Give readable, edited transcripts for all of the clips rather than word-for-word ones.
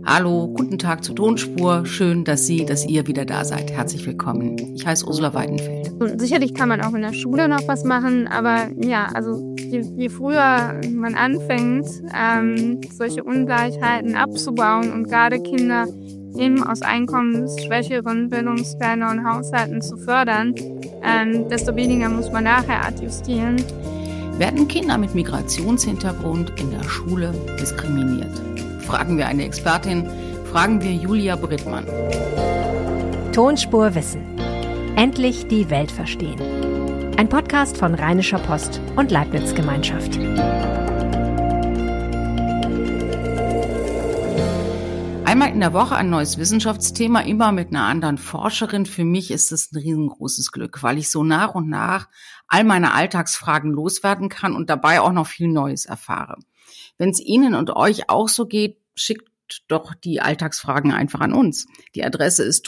Hallo, guten Tag zur Tonspur. Schön, dass ihr wieder da seid. Herzlich willkommen. Ich heiße Ursula Weidenfeld. Und sicherlich kann man auch in der Schule noch was machen, aber ja, also je früher man anfängt, solche Ungleichheiten abzubauen und gerade Kinder eben aus einkommensschwächeren, bildungsferneren Haushalten zu fördern, desto weniger muss man nachher adjustieren. Werden Kinder mit Migrationshintergrund in der Schule diskriminiert? Fragen wir eine Expertin, fragen wir Julia Brittmann. Tonspur Wissen. Endlich die Welt verstehen. Ein Podcast von Rheinischer Post und Leibniz Gemeinschaft. Einmal in der Woche ein neues Wissenschaftsthema, immer mit einer anderen Forscherin. Für mich ist es ein riesengroßes Glück, weil ich so nach und nach all meine Alltagsfragen loswerden kann und dabei auch noch viel Neues erfahre. Wenn es Ihnen und euch auch so geht, schickt doch die Alltagsfragen einfach an uns. Die Adresse ist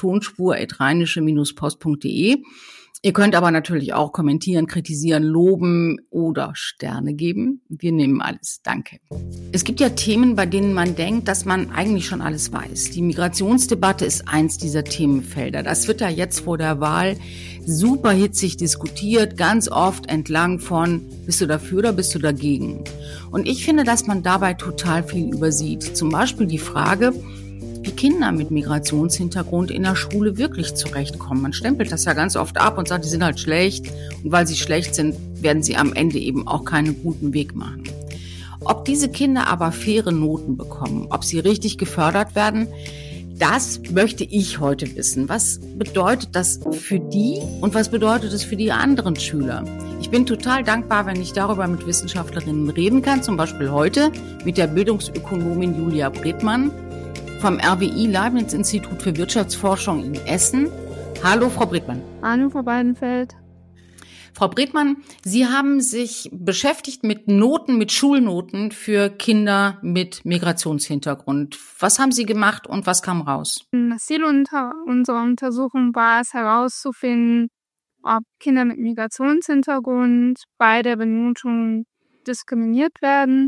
tonspur@rheinische-post.de. Ihr könnt aber natürlich auch kommentieren, kritisieren, loben oder Sterne geben. Wir nehmen alles. Danke. Es gibt ja Themen, bei denen man denkt, dass man eigentlich schon alles weiß. Die Migrationsdebatte ist eins dieser Themenfelder. Das wird ja jetzt vor der Wahl super hitzig diskutiert, ganz oft entlang von, bist du dafür oder bist du dagegen? Und ich finde, dass man dabei total viel übersieht. Zum Beispiel die Frage, wie Kinder mit Migrationshintergrund in der Schule wirklich zurechtkommen. Man stempelt das ja ganz oft ab und sagt, die sind halt schlecht. Und weil sie schlecht sind, werden sie am Ende eben auch keinen guten Weg machen. Ob diese Kinder aber faire Noten bekommen, ob sie richtig gefördert werden, das möchte ich heute wissen. Was bedeutet das für die und was bedeutet es für die anderen Schüler? Ich bin total dankbar, wenn ich darüber mit Wissenschaftlerinnen reden kann, zum Beispiel heute mit der Bildungsökonomin Julia Brittmann vom RWI Leibniz Institut für Wirtschaftsforschung in Essen. Hallo, Frau Brittmann. Hallo, Frau Weidenfeld. Frau Brittmann, Sie haben sich beschäftigt mit Noten, mit Schulnoten für Kinder mit Migrationshintergrund. Was haben Sie gemacht und was kam raus? Das Ziel unserer Untersuchung war es herauszufinden, ob Kinder mit Migrationshintergrund bei der Benotung diskriminiert werden.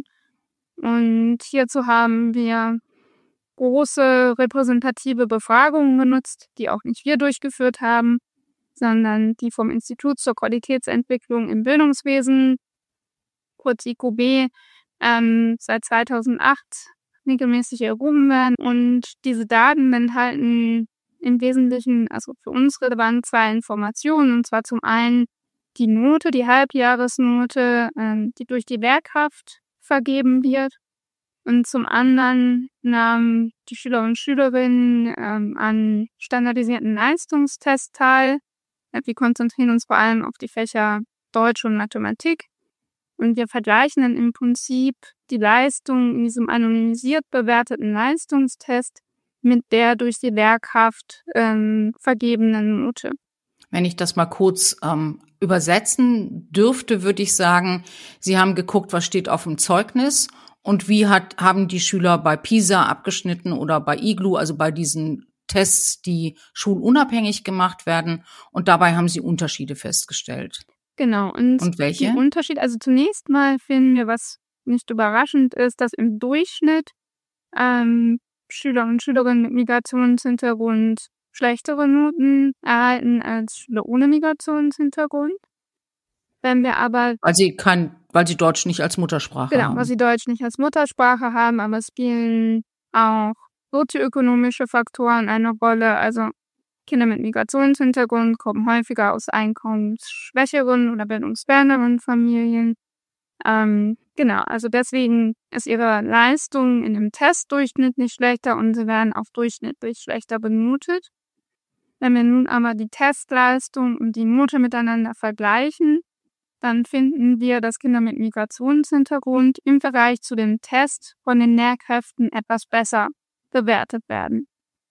Und hierzu haben wir große repräsentative Befragungen genutzt, die auch nicht wir durchgeführt haben, sondern die vom Institut zur Qualitätsentwicklung im Bildungswesen, kurz IQB, seit 2008 regelmäßig erhoben werden. Und diese Daten enthalten im Wesentlichen, also für uns relevant, zwei Informationen. Und zwar zum einen die Note, die Halbjahresnote, die durch die Lehrkraft vergeben wird. Und zum anderen nahmen die Schüler und Schülerinnen an standardisierten Leistungstests teil. Wir konzentrieren uns vor allem auf die Fächer Deutsch und Mathematik. Und wir vergleichen dann im Prinzip die Leistung in diesem anonymisiert bewerteten Leistungstest mit der durch die Lehrkraft vergebenen Note. Wenn ich das mal kurz übersetzen dürfte, würde ich sagen, Sie haben geguckt, was steht auf dem Zeugnis. Und wie haben die Schüler bei PISA abgeschnitten oder bei IGLU, also bei diesen Tests, die schulunabhängig gemacht werden? Und dabei haben sie Unterschiede festgestellt. Genau. Und welche? Die Unterschiede, also zunächst mal finden wir, was nicht überraschend ist, dass im Durchschnitt Schüler und Schülerinnen mit Migrationshintergrund schlechtere Noten erhalten als Schüler ohne Migrationshintergrund. Wenn wir aber weil sie Deutsch nicht als Muttersprache haben. Genau, weil sie Deutsch nicht als Muttersprache haben, aber es spielen auch sozioökonomische Faktoren eine Rolle. Also Kinder mit Migrationshintergrund kommen häufiger aus einkommensschwächeren oder bildungsferneren Familien. Genau, also deswegen ist ihre Leistung in dem Test durchschnittlich schlechter und sie werden auch durchschnittlich schlechter benotet. Wenn wir nun aber die Testleistung und die Note miteinander vergleichen, dann finden wir, dass Kinder mit Migrationshintergrund im Vergleich zu dem Test von den Lehrkräften etwas besser bewertet werden.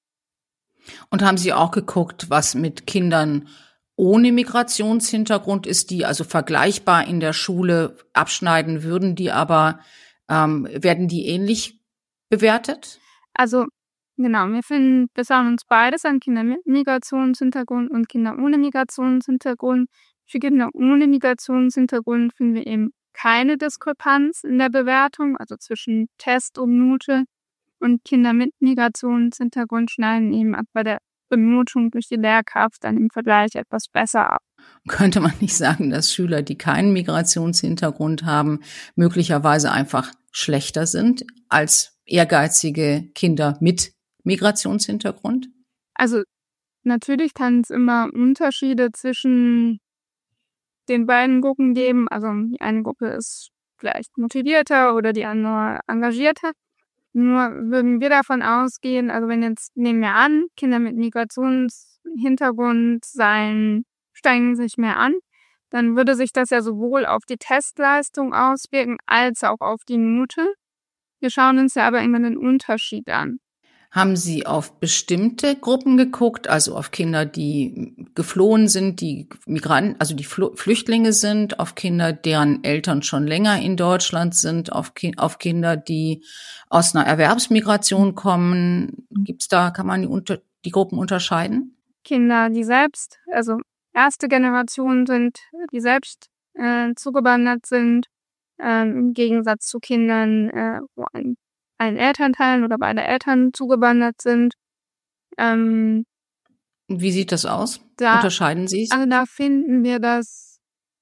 Und haben Sie auch geguckt, was mit Kindern ohne Migrationshintergrund ist, die also vergleichbar in der Schule abschneiden würden, die aber werden die ähnlich bewertet? Also genau, wir schauen uns beides an, Kinder mit Migrationshintergrund und Kinder ohne Migrationshintergrund. Für Kinder ohne Migrationshintergrund finden wir eben keine Diskrepanz in der Bewertung, also zwischen Test und Note. Und Kinder mit Migrationshintergrund schneiden eben ab bei der Benotung durch die Lehrkraft dann im Vergleich etwas besser ab. Könnte man nicht sagen, dass Schüler, die keinen Migrationshintergrund haben, möglicherweise einfach schlechter sind als ehrgeizige Kinder mit Migrationshintergrund? Also natürlich kann es immer Unterschiede zwischen den beiden Gruppen geben. Also die eine Gruppe ist vielleicht motivierter oder die andere engagierter. Nur würden wir davon ausgehen, also nehmen wir an, Kinder mit Migrationshintergrund strengen sich mehr an, dann würde sich das ja sowohl auf die Testleistung auswirken, als auch auf die Note. Wir schauen uns ja aber immer den Unterschied an. Haben Sie auf bestimmte Gruppen geguckt, also auf Kinder, die geflohen sind, die Migranten, also die Flüchtlinge sind, auf Kinder, deren Eltern schon länger in Deutschland sind, auf Kinder, die aus einer Erwerbsmigration kommen? Kann man die Gruppen unterscheiden? Kinder, die selbst, also erste Generation sind, die selbst zugewandert sind, im Gegensatz zu Kindern, wo ein Elternteil oder beide Eltern zugewandert sind. Wie sieht das aus? Unterscheiden Sie es? Also da finden wir, dass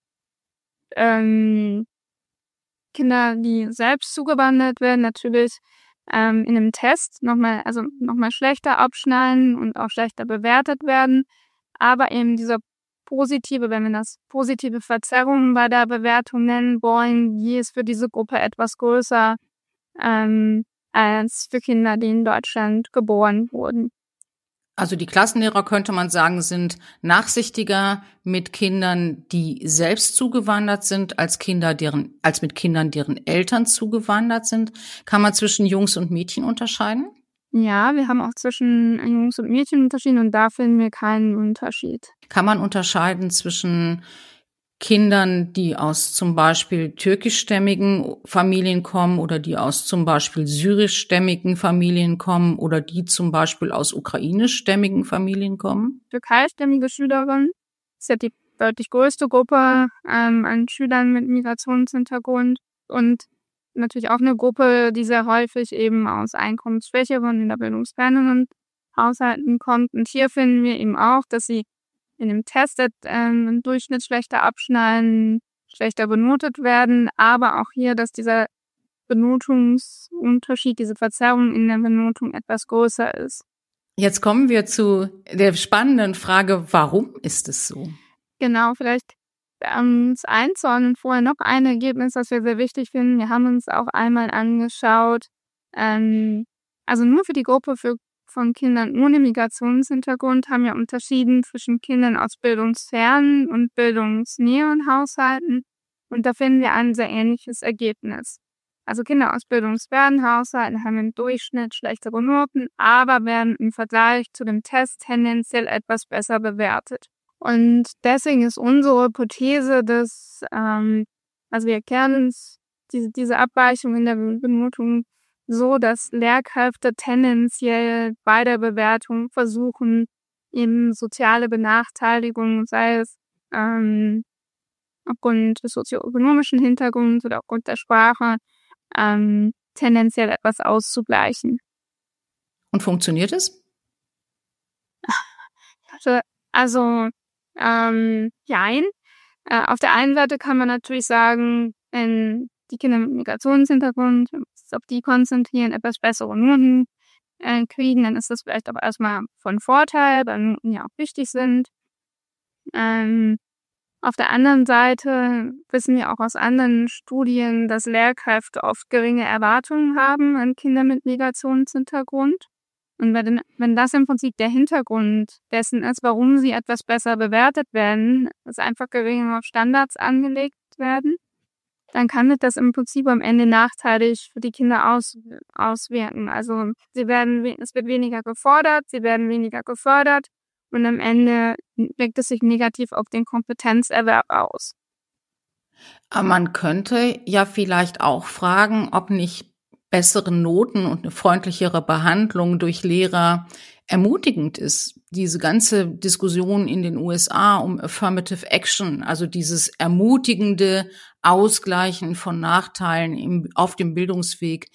Kinder, die selbst zugewandert werden, natürlich in einem Test nochmal schlechter abschneiden und auch schlechter bewertet werden. Aber eben dieser positive, wenn wir das positive Verzerrung bei der Bewertung nennen wollen, die ist für diese Gruppe etwas größer als für Kinder, die in Deutschland geboren wurden. Also die Klassenlehrer, könnte man sagen, sind nachsichtiger mit Kindern, die selbst zugewandert sind, als mit Kindern, deren Eltern zugewandert sind. Kann man zwischen Jungs und Mädchen unterscheiden? Ja, wir haben auch zwischen Jungs und Mädchen unterschieden und da finden wir keinen Unterschied. Kann man unterscheiden zwischen Kindern, die aus zum Beispiel türkischstämmigen Familien kommen oder die aus zum Beispiel syrischstämmigen Familien kommen oder die zum Beispiel aus ukrainischstämmigen Familien kommen? Türkeistämmige Schülerinnen ist ja die deutlich größte Gruppe an Schülern mit Migrationshintergrund und natürlich auch eine Gruppe, die sehr häufig eben aus einkommensschwächeren, in der bildungsferneren Haushalten kommt. Und hier finden wir eben auch, dass sie in dem Test im Durchschnitt schlechter abschneiden, schlechter benotet werden, aber auch hier, dass dieser Benotungsunterschied, diese Verzerrung in der Benotung etwas größer ist. Jetzt kommen wir zu der spannenden Frage, warum ist es so? Genau, vielleicht uns einzuordnen, vorher noch ein Ergebnis, das wir sehr wichtig finden. Wir haben uns auch einmal angeschaut, also nur für die Gruppe von Kindern ohne Migrationshintergrund haben wir unterschieden zwischen Kindern aus bildungsfernen und bildungsnäheren Haushalten. Und da finden wir ein sehr ähnliches Ergebnis. Also Kinder aus bildungsfernen Haushalten haben im Durchschnitt schlechtere Noten, aber werden im Vergleich zu dem Test tendenziell etwas besser bewertet. Und deswegen ist unsere Hypothese, dass, also wir erkennen diese Abweichung in der Benotung so, dass Lehrkräfte tendenziell bei der Bewertung versuchen, eben soziale Benachteiligung, sei es aufgrund des sozioökonomischen Hintergrunds oder aufgrund der Sprache, tendenziell etwas auszugleichen. Und funktioniert es? Also, jein. Auf der einen Seite kann man natürlich sagen, wenn die Kinder mit Migrationshintergrund, auf die konzentrieren, etwas bessere Noten kriegen, dann ist das vielleicht aber erstmal von Vorteil, weil Noten ja auch wichtig sind. Auf der anderen Seite wissen wir auch aus anderen Studien, dass Lehrkräfte oft geringe Erwartungen haben an Kinder mit Migrationshintergrund. Und wenn das im Prinzip der Hintergrund dessen ist, warum sie etwas besser bewertet werden, dass einfach geringere Standards angelegt werden, dann kann das im Prinzip am Ende nachteilig für die Kinder auswirken. Also es wird weniger gefordert, sie werden weniger gefördert und am Ende wirkt es sich negativ auf den Kompetenzerwerb aus. Aber man könnte ja vielleicht auch fragen, ob nicht bessere Noten und eine freundlichere Behandlung durch Lehrer ermutigend ist. Diese ganze Diskussion in den USA um Affirmative Action, also dieses ermutigende Ausgleichen von Nachteilen auf dem Bildungsweg,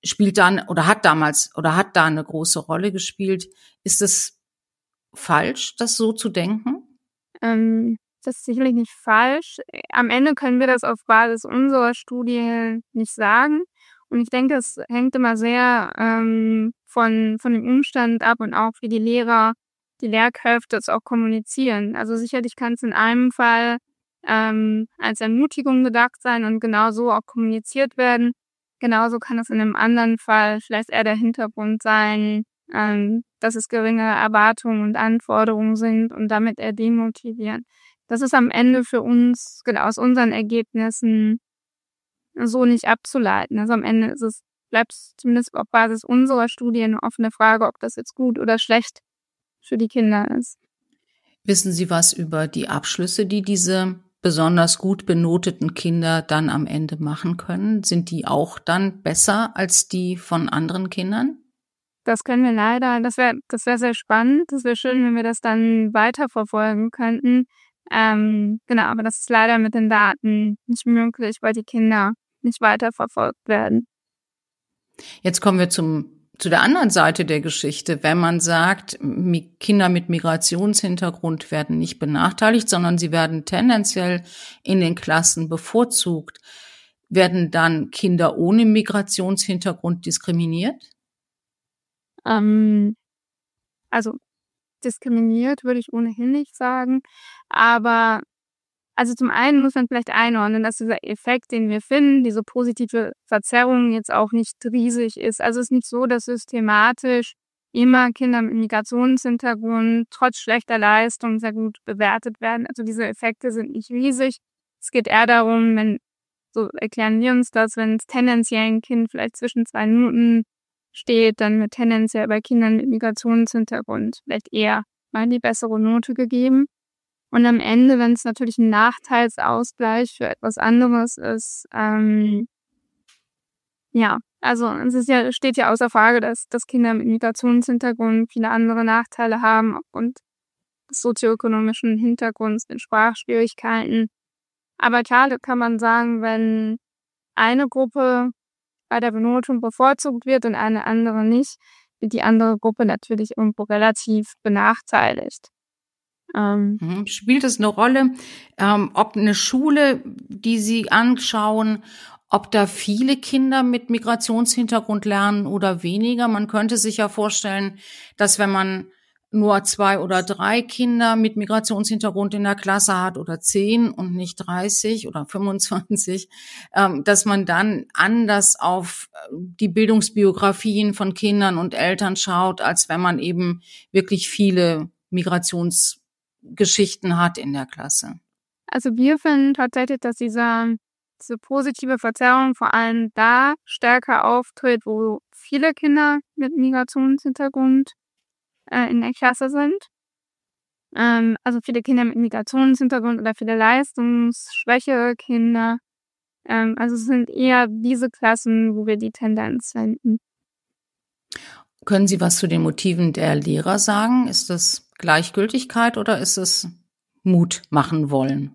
spielt dann oder hat da eine große Rolle gespielt. Ist es falsch, das so zu denken? Das ist sicherlich nicht falsch. Am Ende können wir das auf Basis unserer Studie nicht sagen. Und ich denke, es hängt immer sehr von dem Umstand ab und auch wie die Lehrer, die Lehrkräfte es auch kommunizieren. Also sicherlich kann es in einem Fall als Ermutigung gedacht sein und genau so auch kommuniziert werden. Genauso kann es in einem anderen Fall vielleicht eher der Hintergrund sein, dass es geringere Erwartungen und Anforderungen sind und damit eher demotivieren. Das ist am Ende für uns genau aus unseren Ergebnissen so nicht abzuleiten. Also am Ende bleibt es zumindest auf Basis unserer Studie eine offene Frage, ob das jetzt gut oder schlecht für die Kinder ist. Wissen Sie was über die Abschlüsse, die diese besonders gut benoteten Kinder dann am Ende machen können? Sind die auch dann besser als die von anderen Kindern? Das können wir leider, das wäre sehr spannend. Das wäre schön, wenn wir das dann weiterverfolgen könnten. Genau, aber das ist leider mit den Daten nicht möglich, weil die Kinder nicht weiterverfolgt werden. Jetzt kommen wir zu der anderen Seite der Geschichte. Wenn man sagt, Kinder mit Migrationshintergrund werden nicht benachteiligt, sondern sie werden tendenziell in den Klassen bevorzugt, werden dann Kinder ohne Migrationshintergrund diskriminiert? Also diskriminiert würde ich ohnehin nicht sagen, aber also zum einen muss man vielleicht einordnen, dass dieser Effekt, den wir finden, diese positive Verzerrung jetzt auch nicht riesig ist. Also es ist nicht so, dass systematisch immer Kinder mit Migrationshintergrund trotz schlechter Leistung sehr gut bewertet werden. Also diese Effekte sind nicht riesig. Es geht eher darum, so erklären wir uns das, wenn es tendenziell ein Kind vielleicht zwischen 2 Noten steht, dann wird tendenziell bei Kindern mit Migrationshintergrund vielleicht eher mal die bessere Note gegeben. Und am Ende, wenn es natürlich ein Nachteilsausgleich für etwas anderes ist, also steht ja außer Frage, dass Kinder mit Migrationshintergrund viele andere Nachteile haben aufgrund des sozioökonomischen Hintergrunds, den Sprachschwierigkeiten. Aber klar, da kann man sagen, wenn eine Gruppe bei der Benotung bevorzugt wird und eine andere nicht, wird die andere Gruppe natürlich irgendwo relativ benachteiligt. Spielt es eine Rolle, ob eine Schule, die Sie anschauen, ob da viele Kinder mit Migrationshintergrund lernen oder weniger? Man könnte sich ja vorstellen, dass wenn man nur 2 oder 3 Kinder mit Migrationshintergrund in der Klasse hat oder 10 und nicht 30 oder 25, dass man dann anders auf die Bildungsbiografien von Kindern und Eltern schaut, als wenn man eben wirklich viele Migrationsgeschichten hat in der Klasse. Also wir finden tatsächlich, dass diese positive Verzerrung vor allem da stärker auftritt, wo viele Kinder mit Migrationshintergrund in der Klasse sind. Also viele Kinder mit Migrationshintergrund oder viele leistungsschwächere Kinder. Also es sind eher diese Klassen, wo wir die Tendenz finden. Können Sie was zu den Motiven der Lehrer sagen? Ist das Gleichgültigkeit oder ist es Mut machen wollen?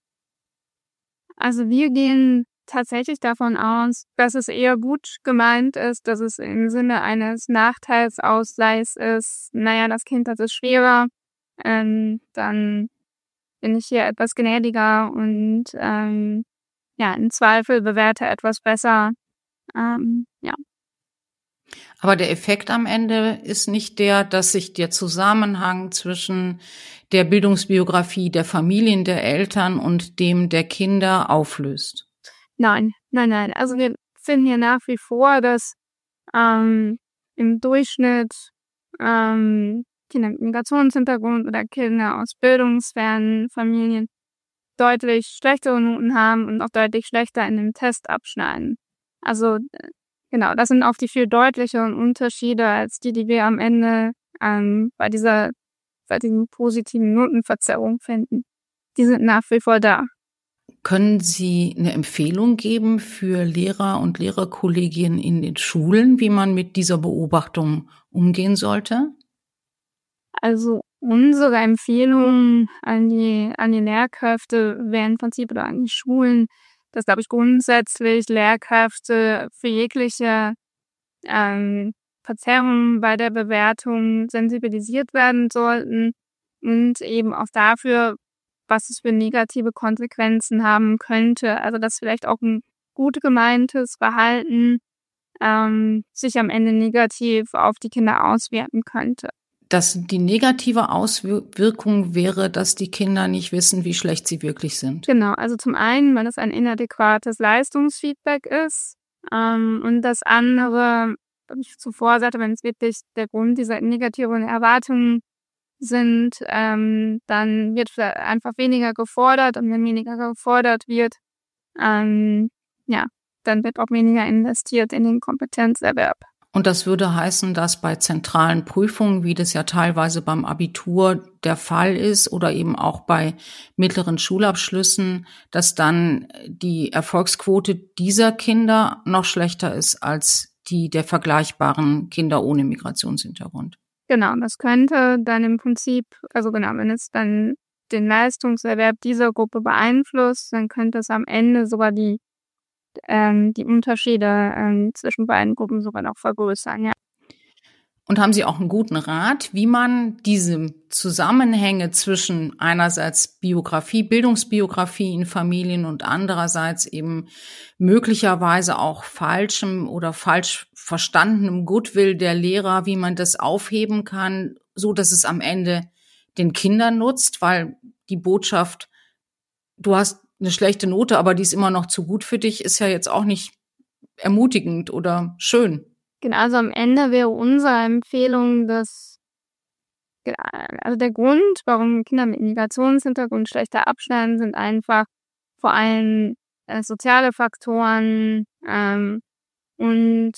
Also wir gehen tatsächlich davon aus, dass es eher gut gemeint ist, dass es im Sinne eines Nachteilsausgleichs ist. Naja, das Kind hat es schwerer, dann bin ich hier etwas gnädiger und im Zweifel bewerte etwas besser. Aber der Effekt am Ende ist nicht der, dass sich der Zusammenhang zwischen der Bildungsbiografie der Familien, der Eltern und dem der Kinder auflöst. Nein. Also wir finden hier nach wie vor, dass im Durchschnitt Kinder mit Migrationshintergrund oder Kinder aus bildungsfernen Familien deutlich schlechtere Noten haben und auch deutlich schlechter in dem Test abschneiden. Also genau, das sind auch die viel deutlicheren Unterschiede als die wir am Ende bei diesen positiven Notenverzerrung finden. Die sind nach wie vor da. Können Sie eine Empfehlung geben für Lehrer und Lehrerkollegien in den Schulen, wie man mit dieser Beobachtung umgehen sollte? Also unsere Empfehlung an die Lehrkräfte wäre im Prinzip oder an die Schulen, dass, glaube ich, grundsätzlich Lehrkräfte für jegliche Verzerrungen bei der Bewertung sensibilisiert werden sollten und eben auch dafür, was es für negative Konsequenzen haben könnte. Also dass vielleicht auch ein gut gemeintes Verhalten sich am Ende negativ auf die Kinder auswirken könnte. Dass die negative Auswirkung wäre, dass die Kinder nicht wissen, wie schlecht sie wirklich sind. Genau, also zum einen, wenn es ein inadäquates Leistungsfeedback ist und das andere, wie ich zuvor sagte, wenn es wirklich der Grund dieser negativen Erwartungen sind, dann wird einfach weniger gefordert und wenn weniger gefordert wird, dann wird auch weniger investiert in den Kompetenzerwerb. Und das würde heißen, dass bei zentralen Prüfungen, wie das ja teilweise beim Abitur der Fall ist oder eben auch bei mittleren Schulabschlüssen, dass dann die Erfolgsquote dieser Kinder noch schlechter ist als die der vergleichbaren Kinder ohne Migrationshintergrund. Genau, das könnte dann im Prinzip, wenn es dann den Leistungserwerb dieser Gruppe beeinflusst, dann könnte es am Ende sogar die Unterschiede zwischen beiden Gruppen sogar noch vergrößern, ja. Und haben Sie auch einen guten Rat, wie man diese Zusammenhänge zwischen einerseits Biografie, Bildungsbiografie in Familien und andererseits eben möglicherweise auch falschem oder falsch verstandenem Goodwill der Lehrer, wie man das aufheben kann, so dass es am Ende den Kindern nutzt, weil die Botschaft, du hast eine schlechte Note, aber die ist immer noch zu gut für dich, ist ja jetzt auch nicht ermutigend oder schön. Genau, also am Ende wäre unsere Empfehlung, dass der Grund, warum Kinder mit Migrationshintergrund schlechter abschneiden, sind einfach vor allem soziale Faktoren und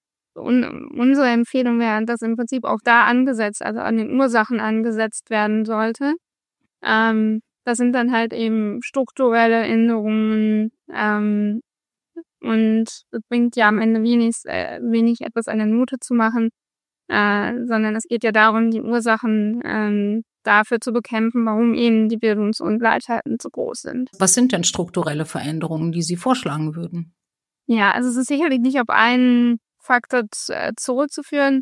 unsere Empfehlung wäre, dass im Prinzip auch da angesetzt, also an den Ursachen angesetzt werden sollte. Das sind dann halt eben strukturelle Änderungen und es bringt ja am Ende wenig etwas an der Note zu machen, sondern es geht ja darum, die Ursachen dafür zu bekämpfen, warum eben die Bildungsungleichheiten so groß sind. Was sind denn strukturelle Veränderungen, die Sie vorschlagen würden? Ja, also es ist sicherlich nicht auf einen Faktor zurückzuführen.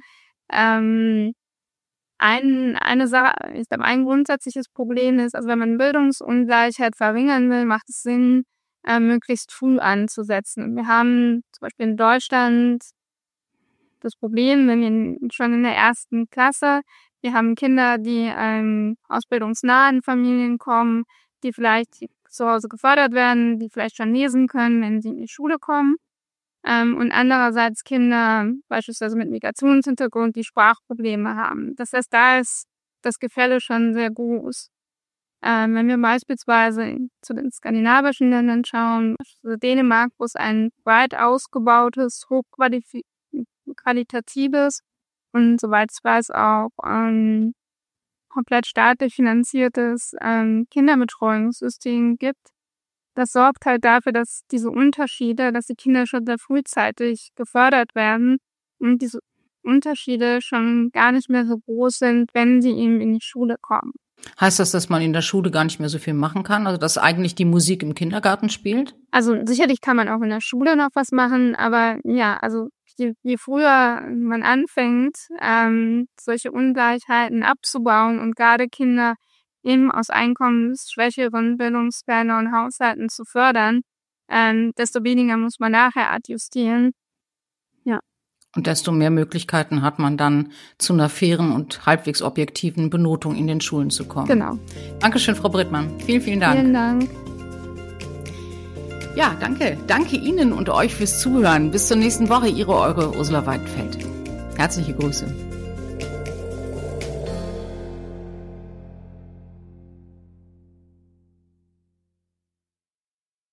Eine Sache, ich glaube, ein grundsätzliches Problem ist, also wenn man Bildungsungleichheit verringern will, macht es Sinn, möglichst früh anzusetzen. Wir haben zum Beispiel in Deutschland das Problem, wenn wir schon in der 1. Klasse, wir haben Kinder, die aus bildungsnahen Familien kommen, die vielleicht zu Hause gefördert werden, die vielleicht schon lesen können, wenn sie in die Schule kommen. Und andererseits Kinder beispielsweise mit Migrationshintergrund, die Sprachprobleme haben. Das heißt, da ist das Gefälle schon sehr groß. Wenn wir beispielsweise zu den skandinavischen Ländern schauen, also Dänemark, wo es ein breit ausgebautes, hochqualitatives und soweit ich weiß auch komplett staatlich finanziertes Kinderbetreuungssystem gibt. Das sorgt halt dafür, dass diese Unterschiede, dass die Kinder schon sehr frühzeitig gefördert werden und diese Unterschiede schon gar nicht mehr so groß sind, wenn sie eben in die Schule kommen. Heißt das, dass man in der Schule gar nicht mehr so viel machen kann? Also dass eigentlich die Musik im Kindergarten spielt? Also sicherlich kann man auch in der Schule noch was machen, aber ja, also je früher man anfängt, solche Ungleichheiten abzubauen und gerade Kinder eben aus einkommensschwächeren, bildungsferneren Haushalten zu fördern, desto weniger muss man nachher adjustieren. Ja. Und desto mehr Möglichkeiten hat man dann, zu einer fairen und halbwegs objektiven Benotung in den Schulen zu kommen. Genau. Dankeschön, Frau Brittmann. Vielen, vielen Dank. Vielen Dank. Ja, danke. Danke Ihnen und euch fürs Zuhören. Bis zur nächsten Woche, eure Ursula Weidenfeld. Herzliche Grüße.